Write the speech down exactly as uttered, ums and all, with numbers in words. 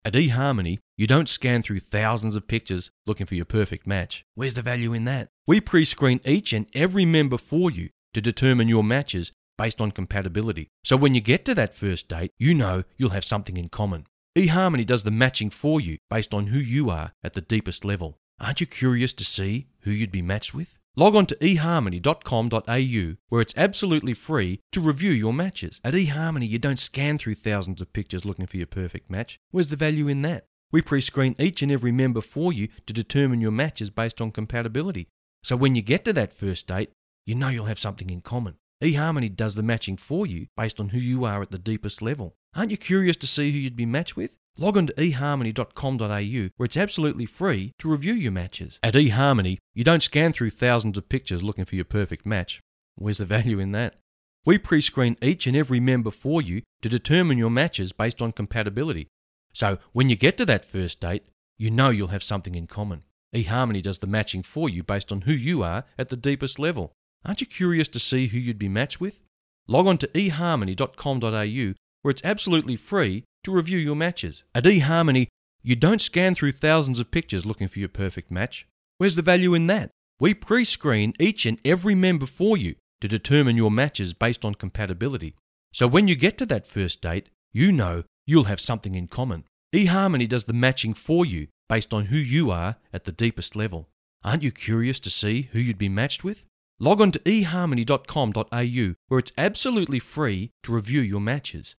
At eHarmony, you don't scan through thousands of pictures looking for your perfect match. Where's the value in that? We pre-screen each and every member for you to determine your matches based on compatibility. So when you get to that first date, you know you'll have something in common. eHarmony does the matching for you based on who you are at the deepest level. Aren't you curious to see who you'd be matched with? Log on to e harmony dot com dot a u where it's absolutely free to review your matches. At eHarmony, you don't scan through thousands of pictures looking for your perfect match. Where's the value in that? We pre-screen each and every member for you to determine your matches based on compatibility. So when you get to that first date, you know you'll have something in common. eHarmony does the matching for you based on who you are at the deepest level. Aren't you curious to see who you'd be matched with? Log on to e harmony dot com dot a u where it's absolutely free to review your matches. At eHarmony, you don't scan through thousands of pictures looking for your perfect match. Where's the value in that? We pre-screen each and every member for you to determine your matches based on compatibility. So when you get to that first date, you know you'll have something in common. eHarmony does the matching for you based on who you are at the deepest level. Aren't you curious to see who you'd be matched with? Log on to e harmony dot com dot a u where it's absolutely free to review your matches. At eHarmony, you don't scan through thousands of pictures looking for your perfect match. Where's the value in that? We pre-screen each and every member for you to determine your matches based on compatibility. So when you get to that first date, you know you'll have something in common. eHarmony does the matching for you based on who you are at the deepest level. Aren't you curious to see who you'd be matched with? Log on to e harmony dot com dot a u where it's absolutely free to review your matches.